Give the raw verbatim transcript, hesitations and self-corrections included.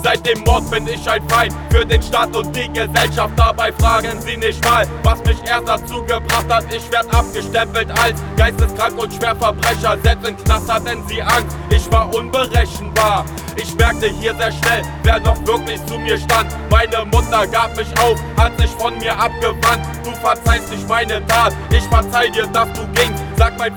Seit dem Mord bin ich ein Feind für den Staat und die Gesellschaft. Dabei fragen sie nicht mal, was mich erst dazu gebracht hat. Ich werd abgestempelt als geisteskrank und Schwerverbrecher. Selbst im Knast hatten sie Angst, ich war unberechenbar. Ich merkte hier sehr schnell, wer noch wirklich zu mir stand. Meine Mutter gab mich auf, hat sich von mir abgewandt. Du verzeihst nicht meine Tat, ich verzeih dir, dass du gingst. Sag mein